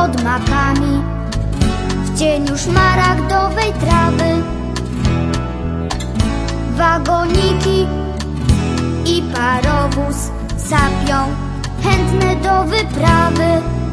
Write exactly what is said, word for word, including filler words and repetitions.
pod makami, w cieniu szmaragdowej trawy. Wagoniki i parowóz sapią, chętne do wyprawy.